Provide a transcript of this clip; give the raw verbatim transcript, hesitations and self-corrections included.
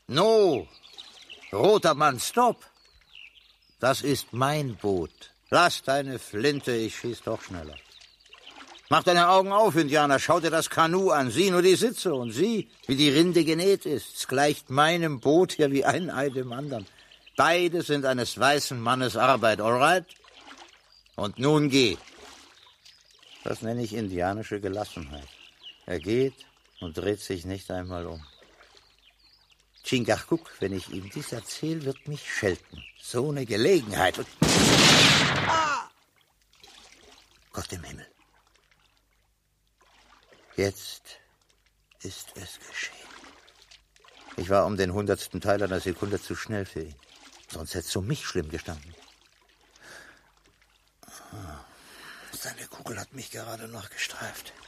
No, roter Mann, stopp. Das ist mein Boot. Lass deine Flinte, ich schieß doch schneller. Mach deine Augen auf, Indianer, schau dir das Kanu an. Sieh nur die Sitze und sieh, wie die Rinde genäht ist. Es gleicht meinem Boot ja wie ein Ei dem anderen. Beide sind eines weißen Mannes Arbeit, all right? Und nun geh. Das nenne ich indianische Gelassenheit. Er geht und dreht sich nicht einmal um. Chingachgook, wenn ich ihm dies erzähle, wird mich schelten. So eine Gelegenheit. Und ah! Gott im Himmel. Jetzt ist es geschehen. Ich war um den hundertsten Teil einer Sekunde zu schnell für ihn. Sonst hätte es um mich schlimm gestanden. Seine Kugel hat mich gerade noch gestreift.